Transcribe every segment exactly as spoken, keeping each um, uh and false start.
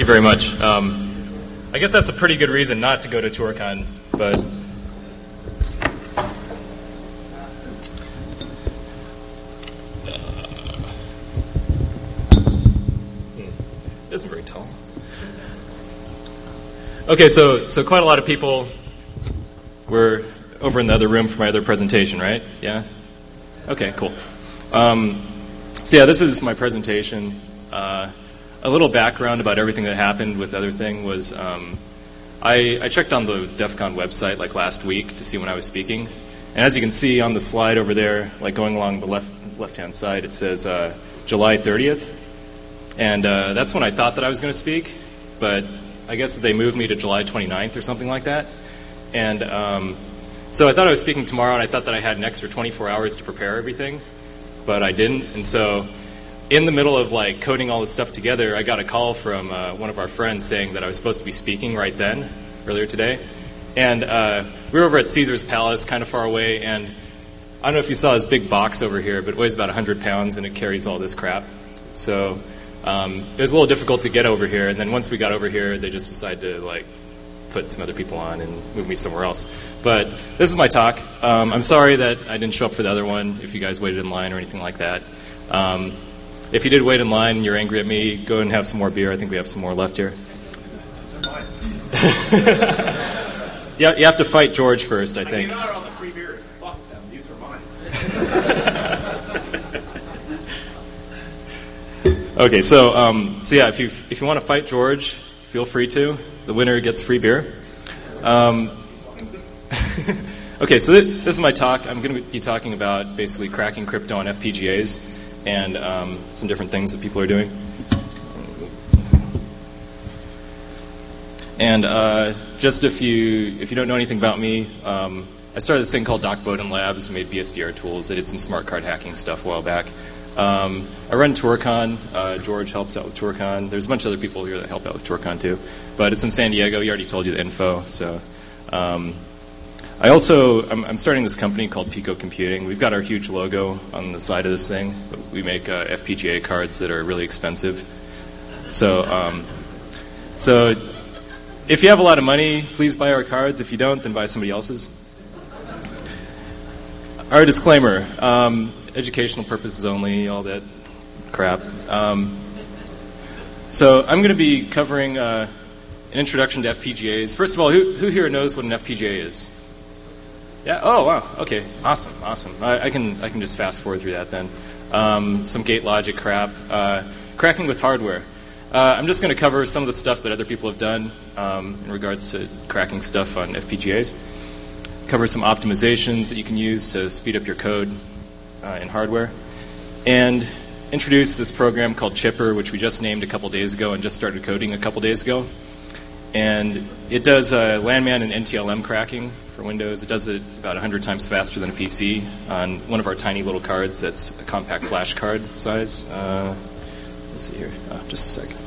you very much. Um, I guess that's a pretty good reason not to go to TourCon, but it isn't very tall. Okay, so so quite a lot of people were over in the other room for my other presentation, right? Yeah? Okay, cool. Um, so yeah, this is my presentation. Uh, a little background about everything that happened with the other thing was um, I, I checked on the DEF CON website like last week to see when I was speaking. And as you can see on the slide over there, like going along the left, left-hand side, it says uh, July thirtieth. And uh, that's when I thought that I was going to speak, but I guess they moved me to July twenty-ninth or something like that. And um, so I thought I was speaking tomorrow, and I thought that I had an extra twenty-four hours to prepare everything, but I didn't. And so in the middle of like coding all this stuff together, I got a call from uh, one of our friends saying that I was supposed to be speaking right then, earlier today. And uh, we were over at Caesar's Palace, kind of far away, and I don't know if you saw this big box over here, but it weighs about one hundred pounds, and it carries all this crap. So um, it was a little difficult to get over here, and then once we got over here, they just decided to like put some other people on and move me somewhere else. But this is my talk. Um, I'm sorry that I didn't show up for the other one, if you guys waited in line or anything like that. Um, if you did wait in line and you're angry at me, go and have some more beer. I think we have some more left here. Yeah, you have to fight George first, I think. I came out on the free beers. Fuck them. These are mine. Okay, so um, so yeah, if you if you want to fight George, feel free to. The winner gets free beer. Um, okay, so th- this is my talk. I'm going to be talking about basically cracking crypto on F P G As and um, some different things that people are doing. And uh, just if you if you don't know anything about me, um, I started this thing called Doc Bowden Labs. We made B S D R tools. I did some smart card hacking stuff a while back. Um, I run TourCon. Uh, George helps out with TourCon. There's a bunch of other people here that help out with TourCon too. But it's in San Diego. He already told you the info. So um, I also, I'm, I'm starting this company called Pico Computing. We've got our huge logo on the side of this thing. We make uh, F P G A cards that are really expensive. So, um, so if you have a lot of money, please buy our cards. If you don't, then buy somebody else's. Our disclaimer. Um, Educational purposes only, all that crap. Um, so I'm going to be covering uh, an introduction to F P G As. First of all, who, who here knows what an F P G A is? Yeah. Oh, wow. Okay. Awesome. Awesome. I, I can I can just fast forward through that then. Um, some gate logic crap. Uh, cracking with hardware. Uh, I'm just going to cover some of the stuff that other people have done um, in regards to cracking stuff on F P G As. Cover some optimizations that you can use to speed up your code Uh, in hardware, and introduce this program called Chipper, which we just named a couple days ago and just started coding a couple days ago. And it does uh, LANman and N T L M cracking for Windows. It does it about one hundred times faster than a P C on one of our tiny little cards that's a compact flash card size. Uh, let's see here. Oh, just a second.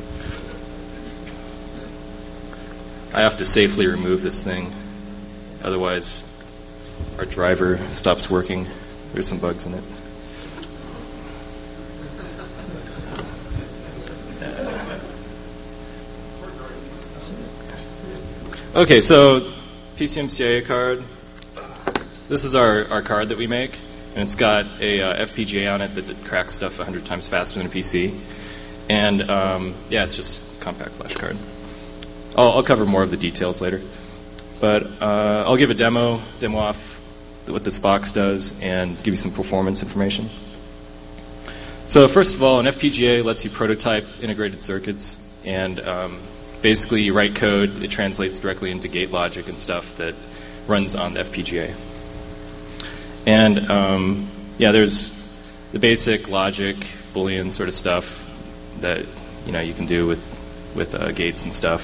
I have to safely remove this thing. Otherwise, our driver stops working. There's some bugs in it. Okay, so P C M C I A card. This is our, our card that we make, and it's got a uh, F P G A on it that cracks stuff one hundred times faster than a P C. And um, yeah, it's just a compact flash card. I'll, I'll cover more of the details later. But uh, I'll give a demo, demo off what this box does and give you some performance information. So first of all, an F P G A lets you prototype integrated circuits, and um, basically you write code, it translates directly into gate logic and stuff that runs on the F P G A. And um, yeah, there's the basic logic, Boolean sort of stuff that you know you can do with with uh, gates and stuff.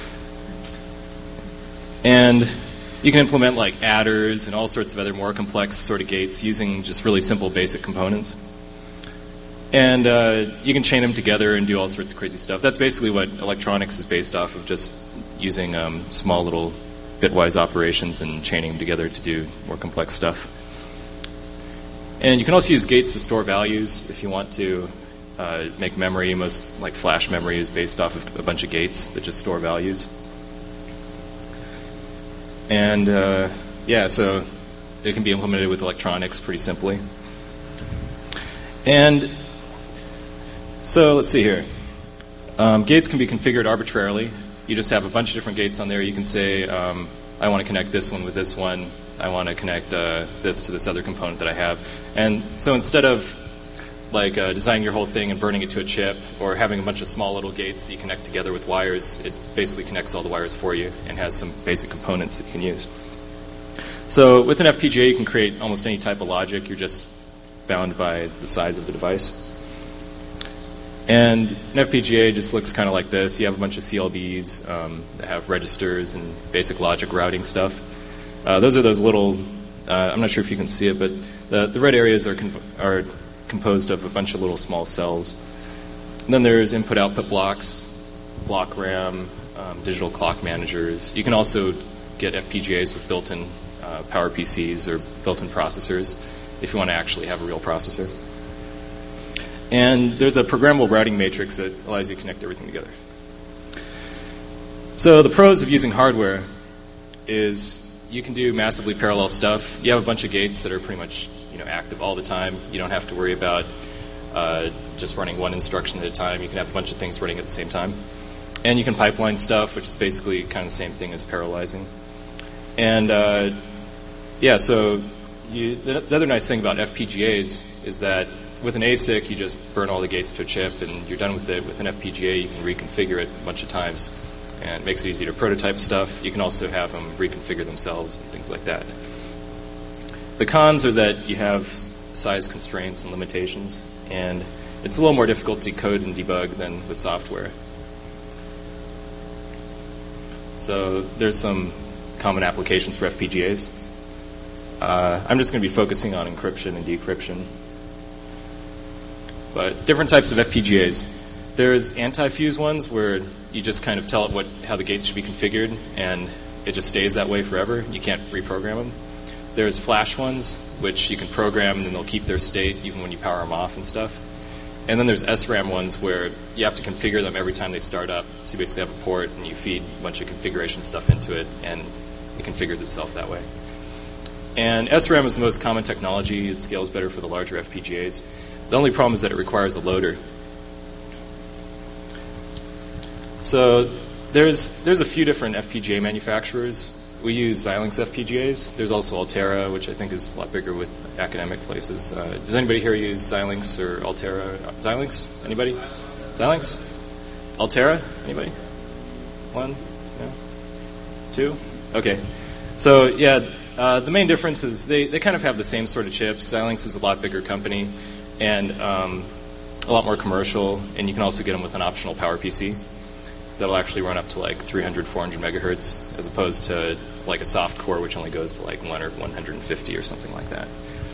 And you can implement like adders and all sorts of other more complex sort of gates using just really simple basic components. And uh, you can chain them together and do all sorts of crazy stuff. That's basically what electronics is based off of, just using um, small little bitwise operations and chaining them together to do more complex stuff. And you can also use gates to store values if you want to uh, make memory. Most like flash memory is based off of a bunch of gates that just store values. And uh, yeah, so it can be implemented with electronics pretty simply. And so let's see here. Um, gates can be configured arbitrarily. You just have a bunch of different gates on there. You can say, um, I want to connect this one with this one. I want to connect uh, this to this other component that I have. And so instead of like uh, designing your whole thing and burning it to a chip, or having a bunch of small little gates that you connect together with wires, it basically connects all the wires for you and has some basic components that you can use. So with an F P G A, you can create almost any type of logic. You're just bound by the size of the device. And an F P G A just looks kind of like this. You have a bunch of C L Bs um, that have registers and basic logic routing stuff. Uh, those are those little, uh, I'm not sure if you can see it, but the, the red areas are, are composed of a bunch of little small cells. And then there's input-output blocks, block RAM, um, digital clock managers. You can also get F P G As with built-in uh, Power P Cs or built-in processors if you want to actually have a real processor. And there's a programmable routing matrix that allows you to connect everything together. So the pros of using hardware is you can do massively parallel stuff. You have a bunch of gates that are pretty much you know, active all the time. You don't have to worry about uh, just running one instruction at a time. You can have a bunch of things running at the same time. And you can pipeline stuff, which is basically kind of the same thing as parallelizing. And uh, yeah, so you, the, the other nice thing about F P G As is that with an A S I C, you just burn all the gates to a chip, and you're done with it. With an F P G A, you can reconfigure it a bunch of times, and it makes it easy to prototype stuff. You can also have them reconfigure themselves and things like that. The cons are that you have size constraints and limitations, and it's a little more difficult to code and debug than with software. So there's some common applications for F P G As. Uh, I'm just going to be focusing on encryption and decryption. But different types of F P G As. There's anti-fuse ones where you just kind of tell it what, how the gates should be configured, and it just stays that way forever. You can't reprogram them. There's flash ones, which you can program, and then they'll keep their state even when you power them off and stuff. And then there's S RAM ones where you have to configure them every time they start up. So you basically have a port, and you feed a bunch of configuration stuff into it, and it configures itself that way. And S RAM is the most common technology. It scales better for the larger F P G As. The only problem is that it requires a loader. So there's there's a few different F P G A manufacturers. We use Xilinx F P G As. There's also Altera, which I think is a lot bigger with academic places. Uh, does anybody here use Xilinx or Altera? Xilinx? Anybody? Xilinx? Altera? Anybody? One? Yeah? Two? Okay. So yeah, uh, the main difference is they, they kind of have the same sort of chips. Xilinx is a lot bigger company and um, a lot more commercial, and you can also get them with an optional Power P C that'll actually run up to like three hundred, four hundred megahertz, as opposed to like a soft core, which only goes to like one or one hundred fifty or something like that.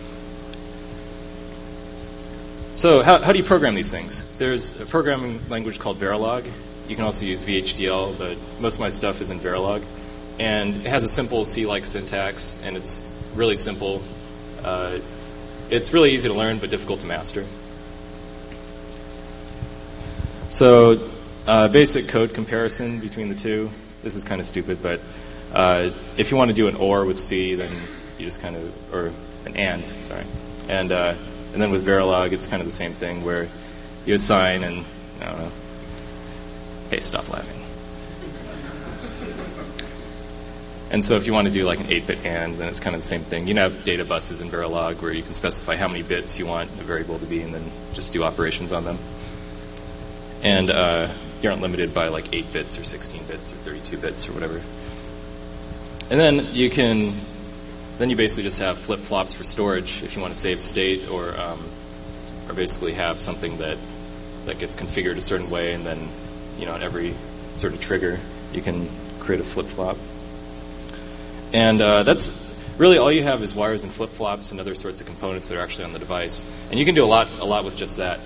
So how, how do you program these things? There's a programming language called Verilog. You can also use V H D L, but most of my stuff is in Verilog. And it has a simple C-like syntax, and it's really simple. Uh, it's really easy to learn, but difficult to master. So uh, basic code comparison between the two. This is kind of stupid, but uh, if you want to do an OR with C, then you just kind of, or an AND, sorry. And, uh, and then with Verilog, it's kind of the same thing, where you assign and, I don't know, hey, stop laughing. And so if you want to do like an eight-bit AND, then it's kind of the same thing. You can have data buses in Verilog where you can specify how many bits you want a variable to be and then just do operations on them. And uh, you aren't limited by like eight bits or sixteen bits or thirty-two bits or whatever. And then you can, then you basically just have flip-flops for storage if you want to save state, or um, or basically have something that, that gets configured a certain way, and then, you know, at every sort of trigger, you can create a flip-flop. And uh, that's really all you have is wires and flip-flops and other sorts of components that are actually on the device. And you can do a lot, a lot with just that.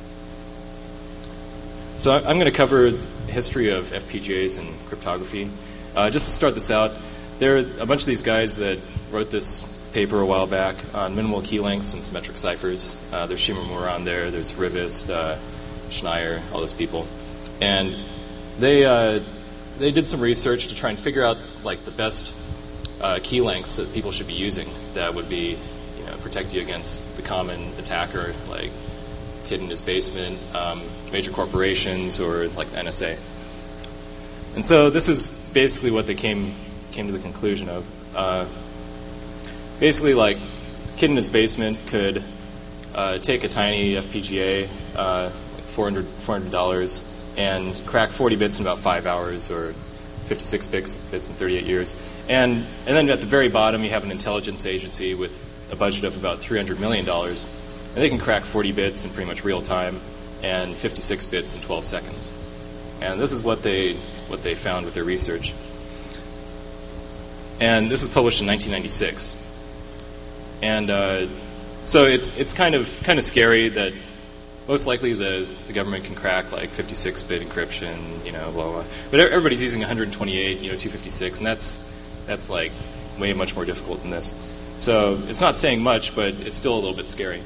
So I'm going to cover the history of F P G As and cryptography. Uh, just to start this out, there are a bunch of these guys that wrote this paper a while back on minimal key lengths and symmetric ciphers. Uh, there's Shimomura on there. There's Rivest, uh, Schneier, all those people, and they uh, they did some research to try and figure out like the best uh, key lengths that people should be using that would be, you know, protect you against the common attacker like kid in his basement, um, major corporations, or like the N S A. And so this is basically what they came came to the conclusion of. Uh, basically, like, kid in his basement could uh, take a tiny F P G A, uh, like four hundred dollars, and crack forty bits in about five hours, or fifty-six bits, bits in thirty-eight years. And, and then at the very bottom, you have an intelligence agency with a budget of about three hundred million dollars. And they can crack forty bits in pretty much real time and fifty-six bits in twelve seconds. And this is what they what they found with their research. And this was published in nineteen ninety-six. And uh, so it's it's kind of kind of scary that most likely the, the government can crack like fifty-six bit encryption, you know, blah blah. But everybody's using one hundred twenty-eight, you know, two fifty-six, and that's that's like way much more difficult than this. So it's not saying much, but it's still a little bit scary.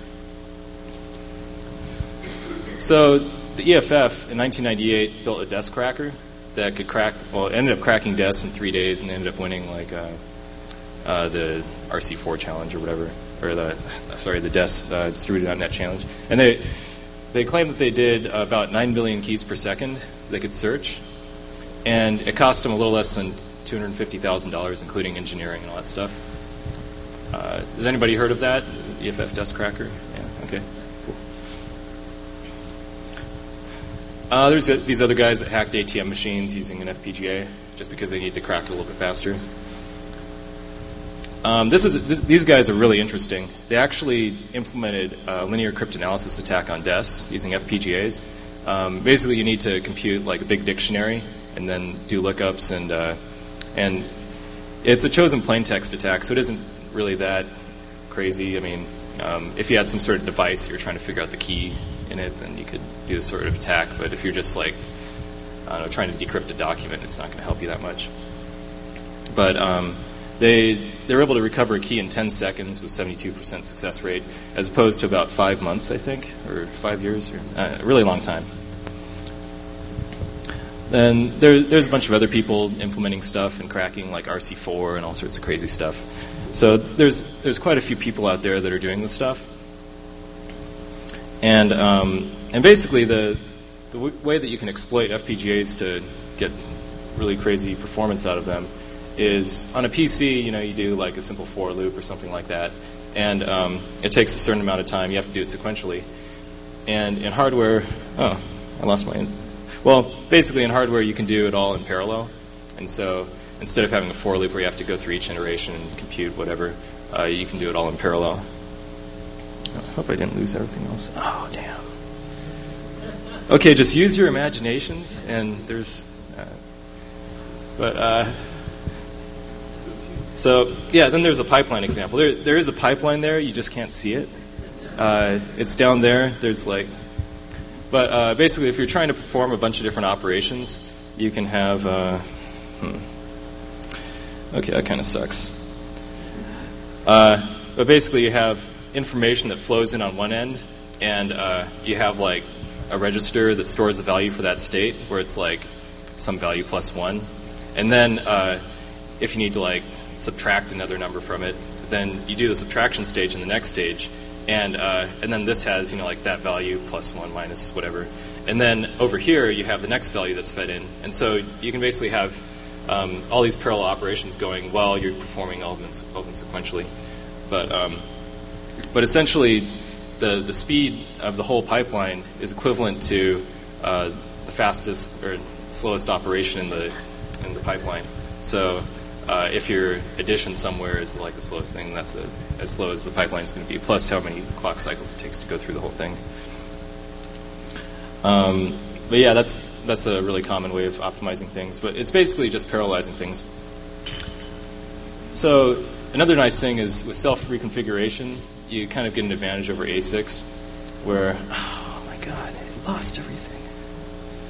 So the E F F in nineteen ninety-eight built a desk cracker that could crack, well, it ended up cracking desks in three days and ended up winning like uh, uh, the R C four challenge or whatever, or the, sorry, the desk uh, distributed dot net challenge. And they they claimed that they did about nine billion keys per second they could search, and it cost them a little less than two hundred fifty thousand dollars, including engineering and all that stuff. Uh, has anybody heard of that, E F F desk cracker? Yeah, okay. Uh, there's a, these other guys that hacked A T M machines using an F P G A just because they need to crack it a little bit faster. Um, this is this, these guys are really interesting. They actually implemented a linear cryptanalysis attack on desks using F P G As. Um, basically, you need to compute like a big dictionary and then do lookups, and uh, and it's a chosen plain text attack, so it isn't really that crazy. I mean, um, if you had some sort of device you're trying to figure out the key in it, then you could do this sort of attack. But if you're just like, I don't know, trying to decrypt a document, it's not going to help you that much. But um, they they were able to recover a key in ten seconds with seventy-two percent success rate, as opposed to about five months, I think, or five years, or uh, a really long time. Then there, there's a bunch of other people implementing stuff and cracking like R C four and all sorts of crazy stuff. So there's there's quite a few people out there that are doing this stuff. And um, and basically the the w- way that you can exploit F P G As to get really crazy performance out of them is on a P C. You know, you do like a simple for loop or something like that, and um, it takes a certain amount of time. You have to do it sequentially. And in hardware, oh, I lost my. Well, basically in hardware you can do it all in parallel, and so instead of having a for loop where you have to go through each iteration and compute whatever, uh, you can do it all in parallel. I hope I didn't lose everything else. Oh, damn. Okay, just use your imaginations, and there's... Uh, but, uh... So, yeah, then there's a pipeline example. There, there is a pipeline there, you just can't see it. Uh, it's down there, there's like... But uh, basically, if you're trying to perform a bunch of different operations, you can have... Uh, hmm. Okay, that kind of sucks. Uh, but basically, you have information that flows in on one end, and uh, you have like a register that stores a value for that state, where it's like some value plus one. And then uh, if you need to like subtract another number from it, then you do the subtraction stage in the next stage, and uh, and then this has, you know, like that value plus one minus whatever. And then over here you have the next value that's fed in, and so you can basically have um, all these parallel operations going while you're performing all of them, all of them sequentially. But um, But essentially, the, the speed of the whole pipeline is equivalent to uh, the fastest or slowest operation in the in the pipeline. So uh, if your addition somewhere is like the slowest thing, that's a, as slow as the pipeline is going to be, plus how many clock cycles it takes to go through the whole thing. Um, but yeah, that's that's a really common way of optimizing things. But it's basically just parallelizing things. So another nice thing is with self-reconfiguration, you kind of get an advantage over A SICs, where, oh my god, it lost everything.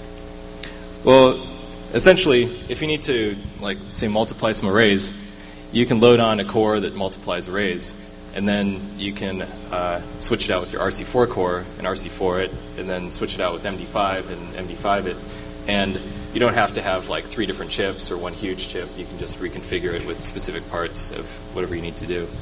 Well, essentially, if you need to, like, say, multiply some arrays, you can load on a core that multiplies arrays, and then you can uh, switch it out with your R C four core and R C four it, and then switch it out with M D five and M D five it, and you don't have to have like three different chips or one huge chip. You can just reconfigure it with specific parts of whatever you need to do.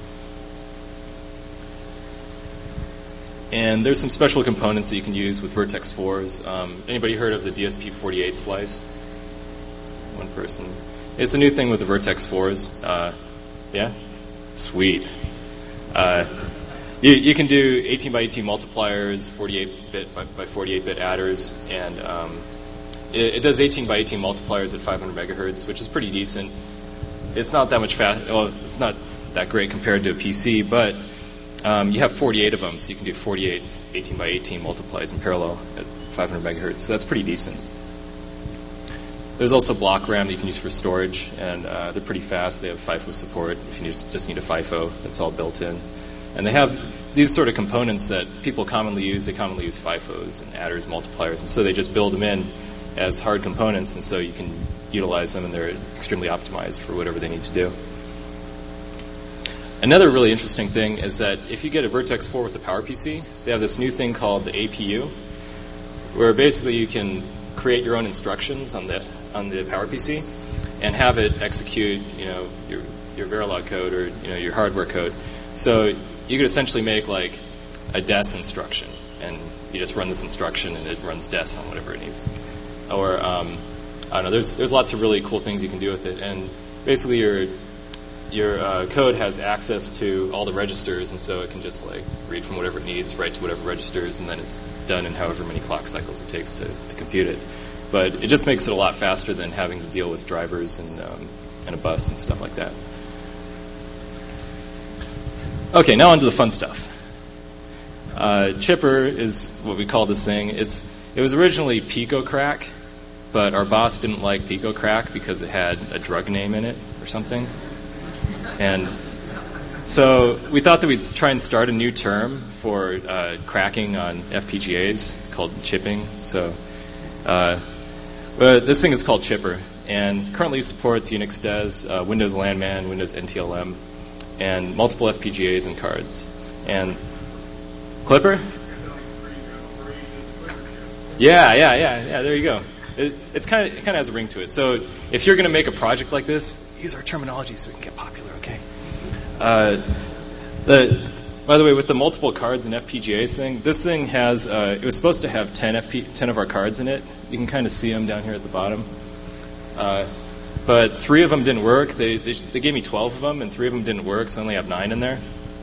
And there's some special components that you can use with Vertex fours. Um, anybody heard of the D S P forty-eight slice? One person. It's a new thing with the Vertex fours. Uh, yeah? Sweet. Uh, you, you can do eighteen by eighteen multipliers, forty-eight bit by forty-eight bit adders, and um, it, it does eighteen by eighteen multipliers at five hundred megahertz, which is pretty decent. It's not that much fast. Well, it's not that great compared to a P C, but um, you have forty-eight of them, so you can do forty-eight eighteen by eighteen multiplies in parallel at five hundred megahertz. So that's pretty decent. There's also block RAM that you can use for storage, and uh, they're pretty fast. They have FIFO support if you need, just need a FIFO. That's all built in. And they have these sort of components that people commonly use. They commonly use FIFOs and adders, multipliers, and so they just build them in as hard components, and so you can utilize them, and they're extremely optimized for whatever they need to do. Another really interesting thing is that if you get a Vertex four with a PowerPC, they have this new thing called the A P U, where basically you can create your own instructions on the on the PowerPC and have it execute, you know, your your Verilog code or you know your hardware code. So you could essentially make like a des instruction, and you just run this instruction, and it runs des on whatever it needs. Or um, I don't know. There's there's lots of really cool things you can do with it, and basically your your uh, code has access to all the registers, and so it can just like read from whatever it needs, write to whatever registers, and then it's done in however many clock cycles it takes to, to compute it. But it just makes it a lot faster than having to deal with drivers and um, and a bus and stuff like that. Okay, now on to the fun stuff. Uh, Chipper is what we call this thing. It's it was originally PicoCrack, but our boss didn't like PicoCrack because it had a drug name in it or something. And so we thought that we'd try and start a new term for uh, cracking on F P G As called chipping. So uh, but this thing is called Chipper, and currently supports Unix Des, uh, Windows LANman, Windows N T L M, and multiple F P G As and cards. And Clipper? Yeah, yeah, yeah, yeah. There you go. It, it's kind of it kind of has a ring to it. So if you're going to make a project like this, use our terminology so we can get popular. Okay. Uh, the by the way, with the multiple cards and F P G As thing, this thing has uh, it was supposed to have ten F P ten of our cards in it. You can kind of see them down here at the bottom. Uh, but three of them didn't work. They, they they gave me twelve of them, and three of them didn't work, so I only have nine in there.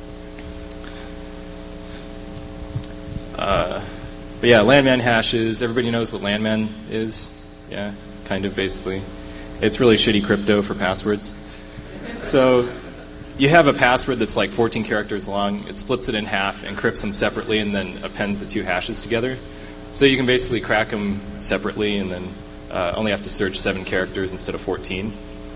Uh, but yeah, LANman hashes. Everybody knows what LANman is. Yeah, kind of basically. It's really shitty crypto for passwords. So you have a password that's like fourteen characters long. It splits it in half, encrypts them separately, and then appends the two hashes together. So you can basically crack them separately and then uh, only have to search seven characters instead of fourteen.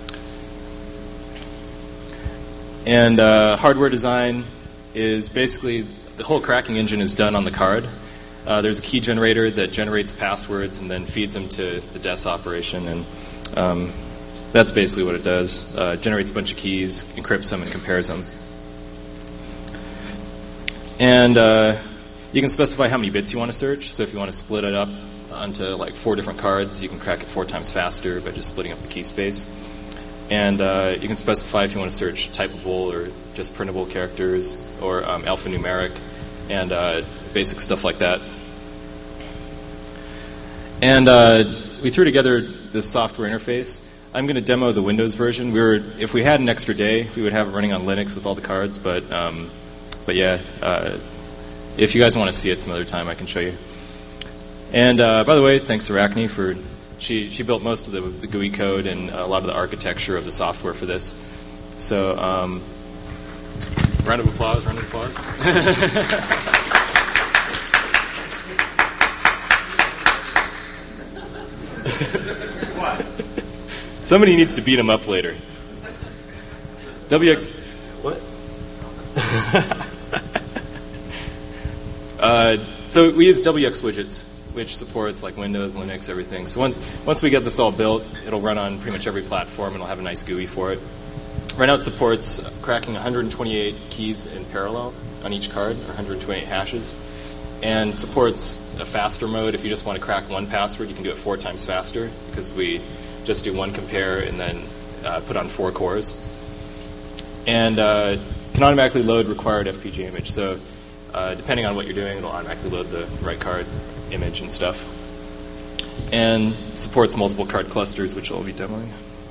And uh, hardware design is basically the whole cracking engine is done on the card. Uh, there's a key generator that generates passwords and then feeds them to the des operation, and um, that's basically what it does. Uh, it generates a bunch of keys, encrypts them, and compares them. And uh, you can specify how many bits you want to search. So if you want to split it up onto like four different cards, you can crack it four times faster by just splitting up the key space. And uh, you can specify if you want to search typable or just printable characters or um, alphanumeric and uh, basic stuff like that. And uh, we threw together this software interface. I'm going to demo the Windows version. We were, if we had an extra day, we would have it running on Linux with all the cards. But, um, but yeah, uh, if you guys want to see it some other time, I can show you. And uh, by the way, thanks Arachne for she she built most of the, the G U I code and a lot of the architecture of the software for this. So, um, round of applause, round of applause. Somebody needs to beat him up later. W X... What? uh, so we use W X widgets, which supports like Windows, Linux, everything. So once once we get this all built, it'll run on pretty much every platform, and it'll have a nice G U I for it. right now it supports cracking one hundred twenty-eight keys in parallel on each card, or one hundred twenty-eight hashes, and supports a faster mode. If you just want to crack one password, you can do it four times faster because we just do one compare and then uh, put on four cores. And uh, can automatically load required F P G A image. So uh, depending on what you're doing, it'll automatically load the right card image and stuff. And supports multiple card clusters, which I'll be demoing.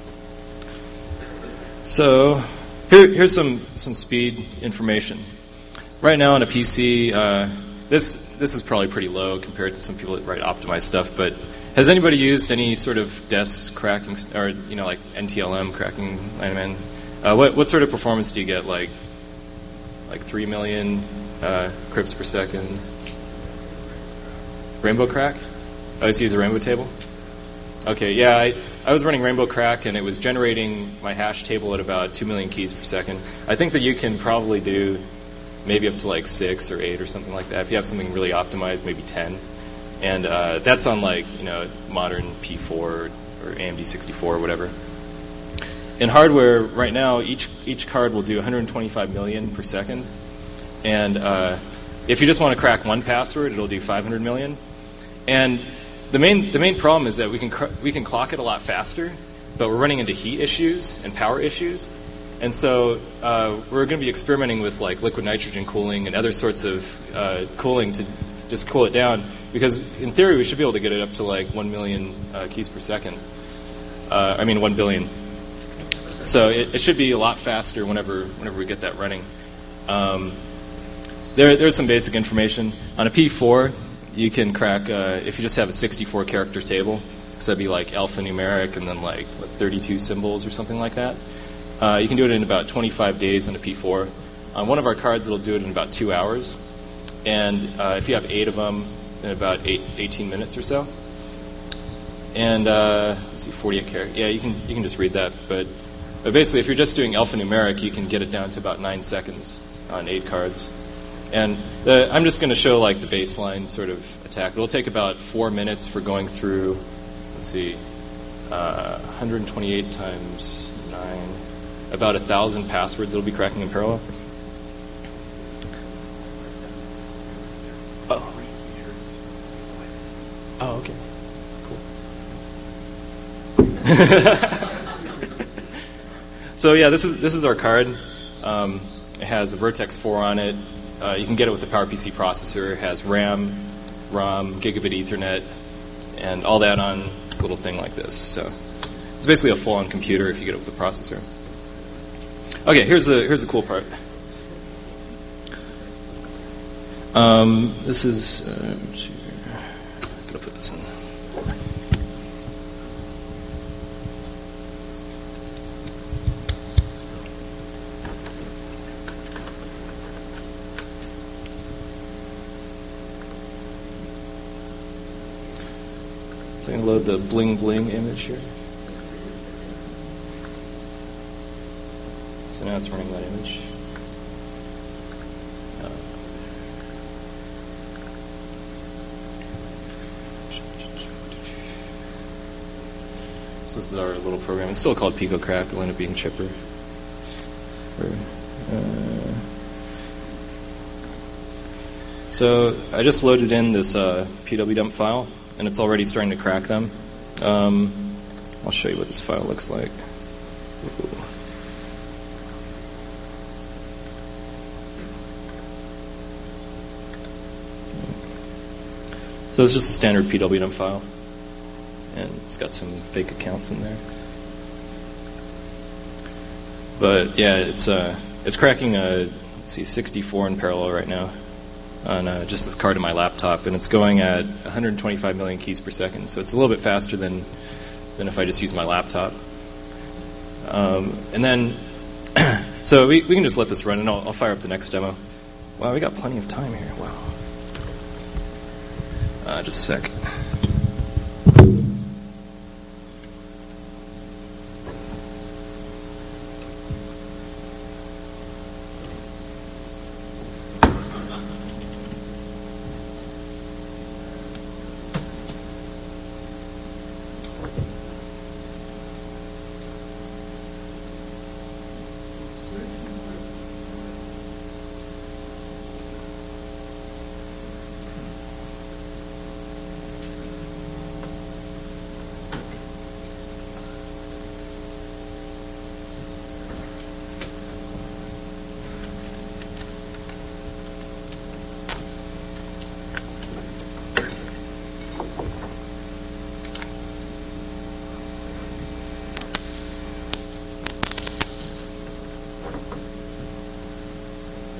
So here, here's some, some speed information. Right now on a P C, uh, this this is probably pretty low compared to some people that write optimized stuff, but has anybody used any sort of D E S cracking, or you know, like N T L M cracking, Lineman? Uh, what what sort of performance do you get? Like like three million uh, crypts per second? Rainbow Crack? I always use a Rainbow table. Okay, yeah, I, I was running Rainbow Crack and it was generating my hash table at about two million keys per second. I think that you can probably do maybe up to like six or eight or something like that. If you have something really optimized, maybe ten. And uh, that's on like, you know, modern P four or A M D sixty-four or whatever. In hardware, right now, each each card will do one hundred twenty-five million per second. And uh, if you just want to crack one password, it'll do five hundred million. And the main the main problem is that we can cr we can clock it a lot faster, but we're running into heat issues and power issues. And so uh, we're going to be experimenting with like liquid nitrogen cooling and other sorts of uh, cooling to just cool it down. Because in theory, we should be able to get it up to like one million uh, keys per second. Uh, I mean, one billion. So it, it should be a lot faster whenever whenever we get that running. Um, there, there's some basic information. On a P four, you can crack, uh, if you just have a sixty-four character table, so that'd be like alphanumeric and then like what, thirty-two symbols or something like that. Uh, you can do it in about twenty-five days on a P four. On one of our cards, it'll do it in about two hours. And uh, if you have eight of them, in about eight, eighteen minutes or so. And uh, let's see, forty-eight characters. Yeah, you can you can just read that. But, but basically, if you're just doing alphanumeric, you can get it down to about nine seconds on eight cards. And the, I'm just going to show like the baseline sort of attack. It'll take about four minutes for going through. Let's see, uh, one hundred twenty-eight times nine, about a thousand passwords. It'll be cracking in parallel. Oh. Oh, okay. Cool. So yeah, this is this is our card. Um, it has a Vertex four on it. Uh, you can get it with a PowerPC processor. It has RAM, ROM, gigabit Ethernet, and all that on a little thing like this. So it's basically a full-on computer if you get it with a processor. Okay, here's the here's the cool part. Um, this is. Uh, let's see here. I'm gonna put this in. So I'm going to load the bling bling image here. So now it's running that image. Uh, so this is our little program. It's still called PicoCrack. It'll end up being chipper. Or, uh, so I just loaded in this uh, P W dump file. And it's already starting to crack them. Um, I'll show you what this file looks like. Ooh. So it's just a standard P W dump file. And it's got some fake accounts in there. But yeah, it's uh, it's cracking a, let's see, sixty-four in parallel right now on uh, just this card in my laptop, and it's going at one hundred twenty-five million keys per second, so it's a little bit faster than than if I just use my laptop. Um, and then, so we, we can just let this run, and I'll, I'll fire up the next demo. Wow, we got plenty of time here. Wow. Uh, just a sec.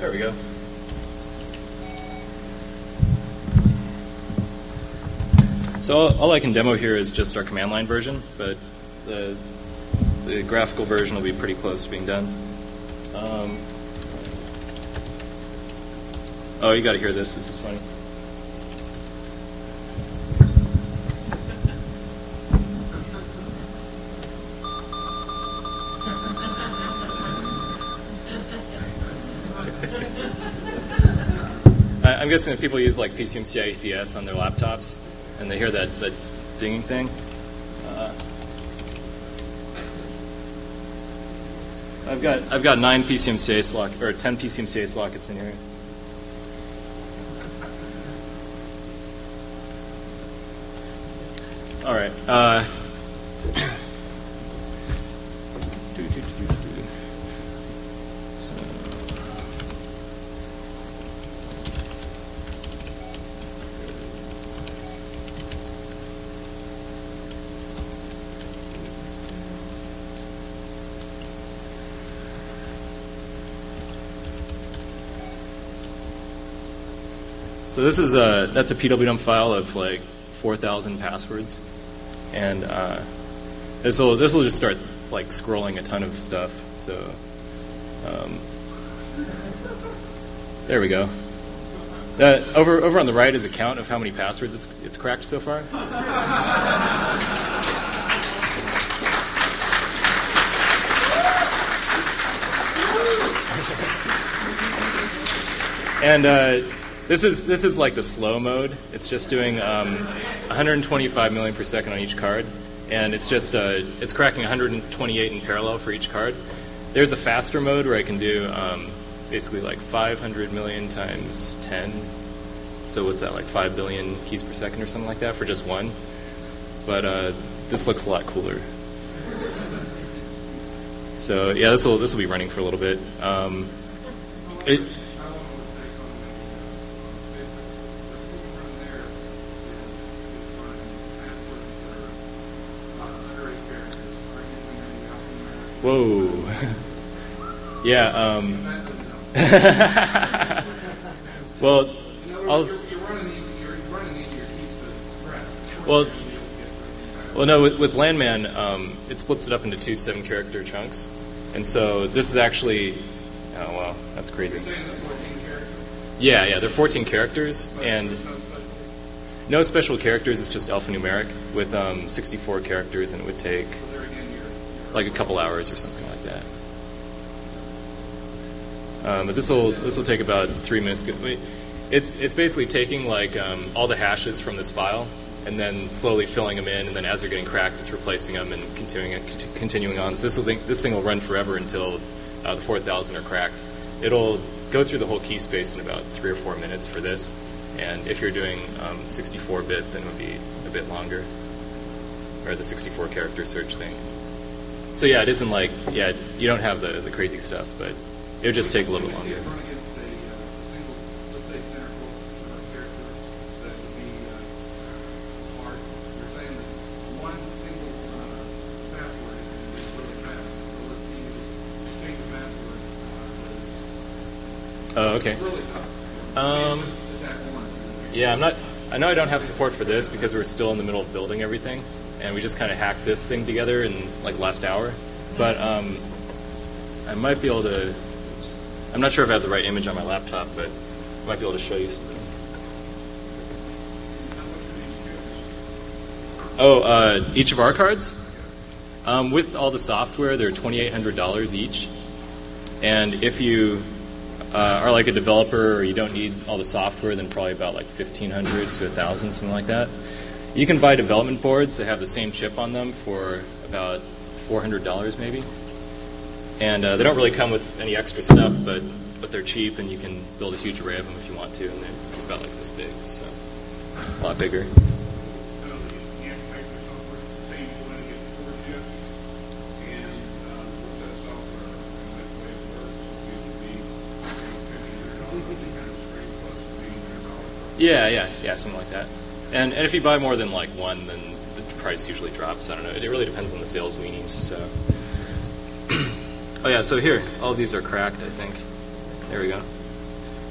There we go. So all, all I can demo here is just our command line version, but the, the graphical version will be pretty close to being done. Um, oh, you got to hear this. This is funny. I'm guessing that people use like P C M C I E C S on their laptops, and they hear that, that dinging thing. Uh, I've got I've got nine P C M C I E lock or ten P C M C I E sockets in here. All right. Uh, So this is a that's a P W dump file of like four thousand passwords, and uh, this will this will just start like scrolling a ton of stuff. So um, there we go. Uh, over over on the right is a count of how many passwords it's it's cracked so far. And uh, This is this is like the slow mode. It's just doing um, one hundred twenty-five million per second on each card, and it's just uh, it's cracking one hundred twenty-eight in parallel for each card. There's a faster mode where I can do um, basically like five hundred million times ten. So what's that, like five billion keys per second or something like that for just one? But uh, this looks a lot cooler. So yeah, this will this will be running for a little bit. Um, it, Whoa. Yeah. Um, well, I'll, well, well, no. With, with Landman, um, it splits it up into two seven-character chunks, and so this is actually. Oh wow, that's crazy. Yeah, yeah. They're fourteen characters, and no special characters. It's just alphanumeric with um, sixty-four characters, and it would take like a couple hours or something like that. Um, but this will this will take about three minutes. It's it's basically taking like um, all the hashes from this file and then slowly filling them in, and then as they're getting cracked, it's replacing them and continuing continuing on. So this will this thing will run forever until uh, the four thousand are cracked. It'll go through the whole key space in about three or four minutes for this, and if you're doing um, sixty-four bit, then it would be a bit longer, or the sixty-four character search thing. So yeah, it isn't like, yeah, you don't have the, the crazy stuff, but it would just take a little bit longer. Oh, okay. Um, yeah, I'm not, I know I don't have support for this because we're still in the middle of building everything. And we just kind of hacked this thing together in like last hour. But um, I might be able to, I'm not sure if I have the right image on my laptop, but I might be able to show you something. Oh, uh, each of our cards? Um, with all the software, they're twenty-eight hundred dollars each. And if you uh, are like a developer or you don't need all the software, then probably about like fifteen hundred dollars to one thousand dollars, something like that. You can buy development boards that have the same chip on them for about four hundred dollars maybe. And uh, they don't really come with any extra stuff, but, but they're cheap and you can build a huge array of them if you want to, and they're about like this big, so a lot bigger. Yeah, yeah, yeah, something like that. And, and if you buy more than like one, then the price usually drops. I don't know. It really depends on the sales weenies. So, oh yeah. So here, all of these are cracked. I think. There we go.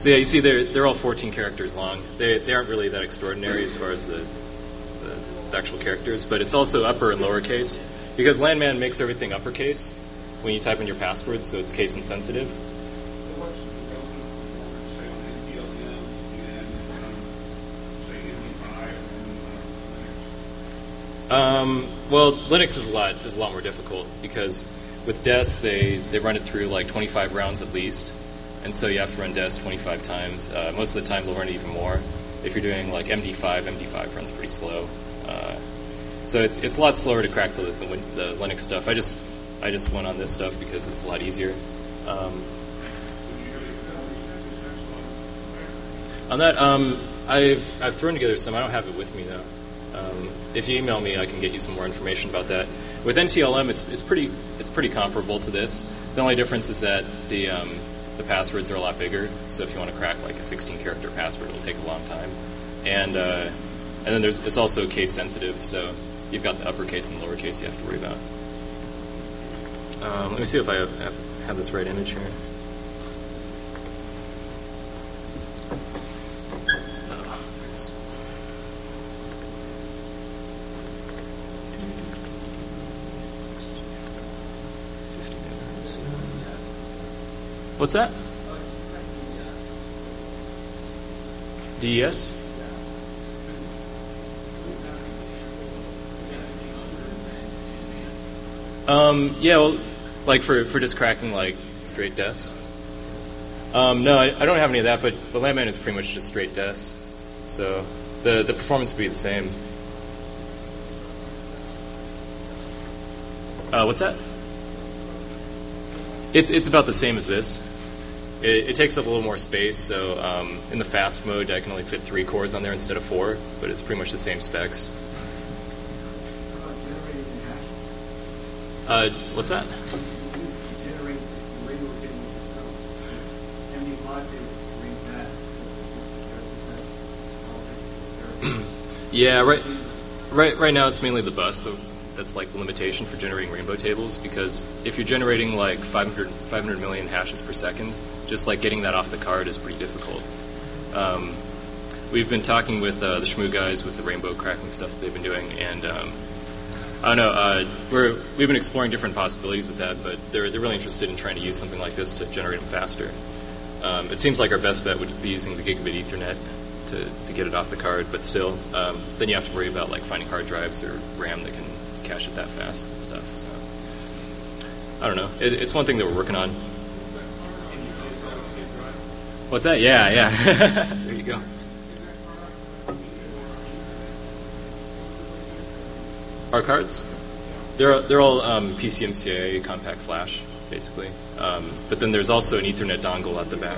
So yeah, you see they're, they're all fourteen characters long. They, they aren't really that extraordinary as far as the, the, the actual characters, but it's also upper and lowercase, because Landman makes everything uppercase when you type in your password, so it's case insensitive. Um, well, Linux is a lot is a lot more difficult because with D E S they, they run it through like twenty-five rounds at least, and so you have to run D E S twenty-five times. Uh, most of the time they'll run it even more. If you're doing like M D five, M D five runs pretty slow, uh, so it's it's a lot slower to crack the, the, the Linux stuff. I just I just went on this stuff because it's a lot easier. Um, on that, um, I've I've thrown together some. I don't have it with me though. Um, if you email me, I can get you some more information about that. With N T L M, it's it's pretty it's pretty comparable to this. The only difference is that the um, the passwords are a lot bigger. So if you want to crack like a sixteen character password, it'll take a long time. And uh, and then there's it's also case sensitive. So you've got the uppercase and the lowercase you have to worry about. Um, let me see if I have, have, have this right image here. What's that? D E S? Um, yeah, well, like for, for just cracking like straight D E S. Um, no, I, I don't have any of that, but the Landman is pretty much just straight D E S. So the, the performance would be the same. Uh, what's that? It's it's about the same as this. It, it takes up a little more space, so um, in the fast mode, I can only fit three cores on there instead of four, but it's pretty much the same specs. Uh, what's that? Yeah, right, right, right now it's mainly the bus. So that's like the limitation for generating rainbow tables, because if you're generating like five hundred, five hundred million hashes per second, just like getting that off the card is pretty difficult. Um, we've been talking with uh, the Shmoo guys with the rainbow cracking stuff that they've been doing, and um, I don't know, uh, we're, we've been exploring different possibilities with that, but they're, they're really interested in trying to use something like this to generate them faster. Um, it seems like our best bet would be using the gigabit Ethernet to, to get it off the card, but still, um, then you have to worry about like finding hard drives or RAM that can cache it that fast and stuff. So I don't know. It, it's one thing that we're working on. What's that? Yeah, yeah. There you go. Our cards? They're they're all um, P C M C I A compact flash, basically. Um, but then there's also an Ethernet dongle at the back.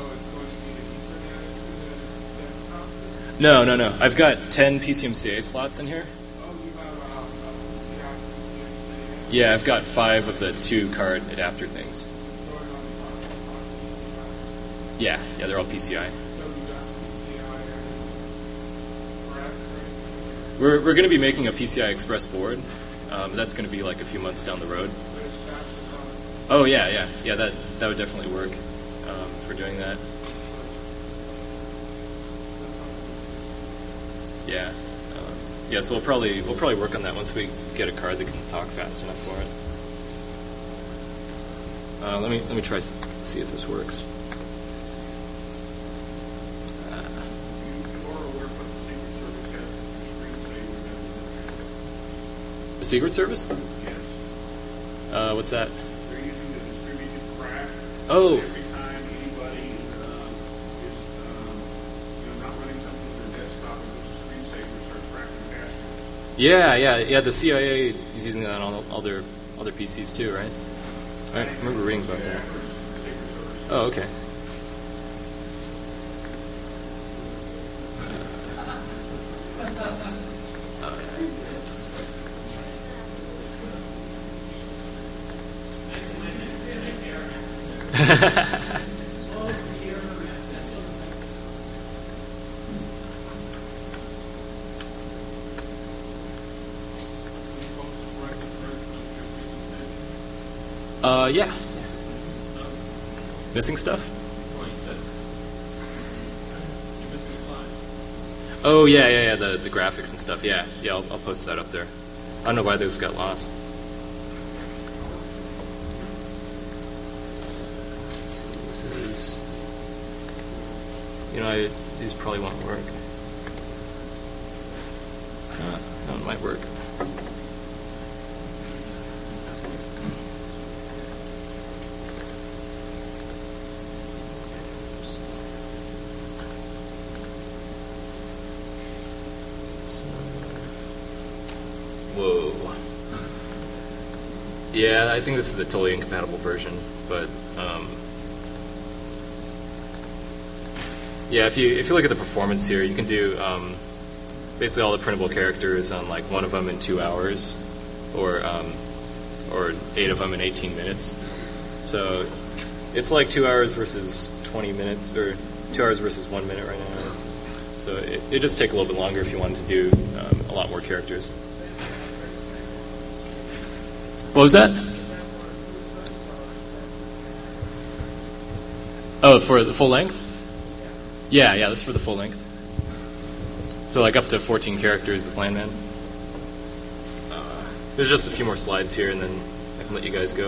No, no, no. I've got ten P C M C I A slots in here. Yeah, I've got five of the two card adapter things. Yeah, yeah, they're all P C I. We're we're going to be making a P C I Express board. Um, that's going to be like a few months down the road. Oh yeah, yeah, yeah. That that would definitely work um, for doing that. Yeah, um, yeah. So we'll probably we'll probably work on that once we get a card that can talk fast enough for it. Uh, let me let me try see if this works. The Secret Service? Yes. Uh, what's that? They're using the distributed crack. Oh. Every time anybody um, is um, you know, not running something on their desktop and goes to screensaver, starts cracking dashboards. Yeah, yeah, yeah. The C I A is using that on all, all their other P Cs too, right? I remember reading about that. Oh, okay. uh, yeah. Missing stuff? Oh, yeah, yeah, yeah, the, the graphics and stuff. Yeah, yeah, I'll, I'll post that up there. I don't know why those got lost. Let's see, this is... You know, I, these probably won't work. Uh, no, it might work. Whoa. Yeah, I think this is a totally incompatible version, but um, yeah, if you if you look at the performance here, you can do um, basically all the printable characters on like one of them in two hours, or um, or eight of them in eighteen minutes. So it's like two hours versus twenty minutes, or two hours versus one minute right now. So it it just take a little bit longer if you wanted to do um, a lot more characters. What was that? Oh, for the full length? Yeah, yeah, that's for the full length. So like up to fourteen characters with Landman. Uh, there's just a few more slides here, and then I can let you guys go.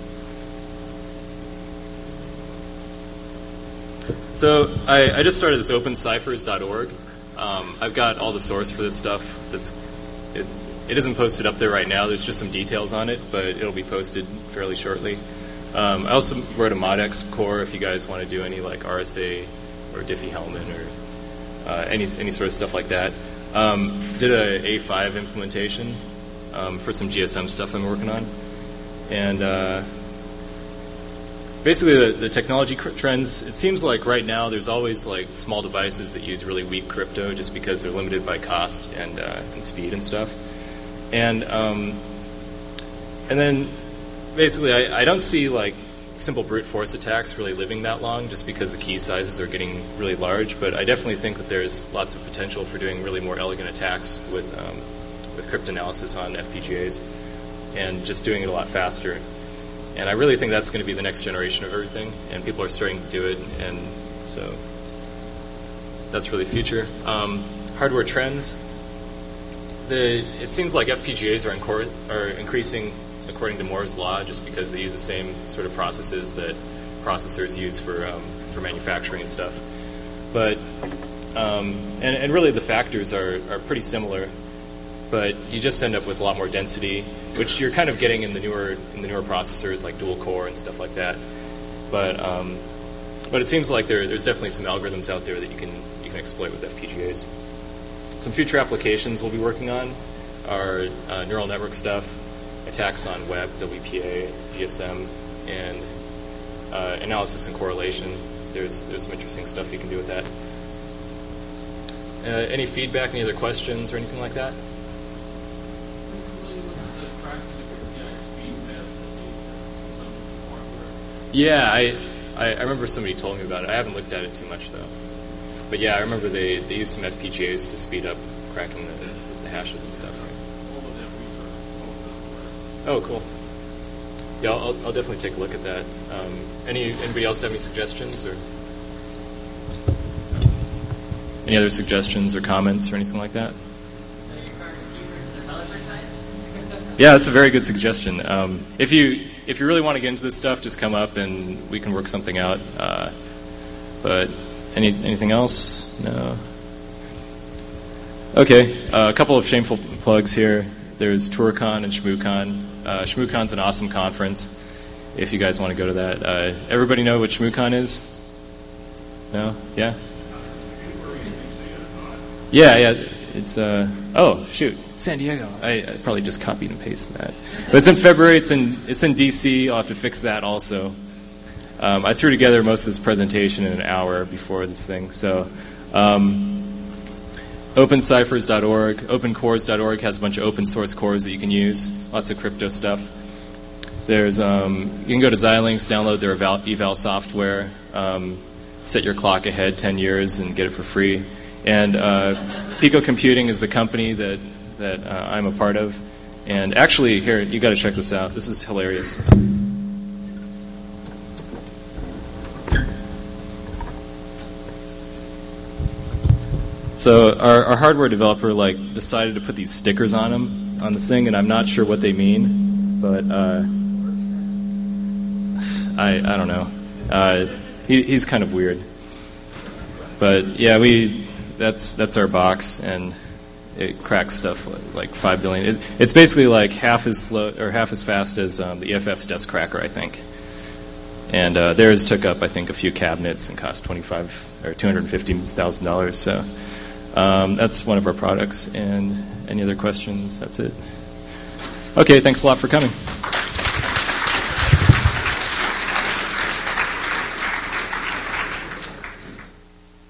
So I, I just started this open ciphers dot org. Um, I've got all the source for this stuff. That's it. It isn't posted up there right now. There's just some details on it, but it'll be posted fairly shortly. Um, I also wrote a ModX core if you guys want to do any like R S A or Diffie-Hellman or uh, any any sort of stuff like that. Um, did a A five implementation um, for some G S M stuff I'm working on, and uh, basically the, the technology cr- trends. It seems like right now there's always like small devices that use really weak crypto just because they're limited by cost and uh, and speed and stuff. And um, and then basically I, I don't see like simple brute force attacks really living that long just because the key sizes are getting really large. But I definitely think that there's lots of potential for doing really more elegant attacks with um, with cryptanalysis on F P G As and just doing it a lot faster. And I really think that's going to be the next generation of everything, and people are starting to do it, and so that's really the future. Um, hardware trends. The, it seems like F P G As are, incor- are increasing according to Moore's law just because they use the same sort of processes that processors use for um, for manufacturing and stuff. But um, and, and really the factors are, are pretty similar, but you just end up with a lot more density, which you're kind of getting in the newer in the newer processors like dual core and stuff like that. But um, but it seems like there there's definitely some algorithms out there that you can you can exploit with F P G As. Some future applications we'll be working on are uh, neural network stuff, attacks on web, W P A, G S M, and uh, analysis and correlation. There's there's some interesting stuff you can do with that. Uh, any feedback, any other questions or anything like that? Yeah, I, I I remember somebody told me about it. I haven't looked at it too much though. But yeah, I remember they, they used some F P G As to speed up cracking the, the hashes and stuff. Right? Oh, cool. Yeah, I'll, I'll definitely take a look at that. Um, any anybody else have any suggestions or any other suggestions or comments or anything like that? Yeah, that's a very good suggestion. Um, if you if you really want to get into this stuff, just come up and we can work something out. Uh, but any anything else? No. Okay, uh, a couple of shameful plugs here. There's TourCon and ShmooCon. Uh, ShmooCon's an awesome conference. If you guys want to go to that, uh, everybody know what ShmooCon is? No? Yeah. Yeah, yeah. It's uh oh shoot, San Diego. I, I probably just copied and pasted that. But it's in February. It's in it's in D C. I'll have to fix that also. Um, I threw together most of this presentation in an hour before this thing. So, um, open ciphers dot org, open cores dot org has a bunch of open source cores that you can use. Lots of crypto stuff. There's um, you can go to Xilinx, download their eval, eval software, um, set your clock ahead ten years, and get it for free. And uh, Pico Computing is the company that that uh, I'm a part of. And actually, here, you got to check this out. This is hilarious. So our, our hardware developer like decided to put these stickers on them on this thing, and I'm not sure what they mean, but uh, I I don't know. Uh, he, he's kind of weird, but yeah, we that's that's our box, and it cracks stuff like, like five billion. It, it's basically like half as slow or half as fast as um, the E F F's Desk Cracker, I think. And uh, theirs took up, I think, a few cabinets and cost twenty-five or two hundred fifty thousand dollars. So um, that's one of our products. And any other questions? That's it. Okay, thanks a lot for coming.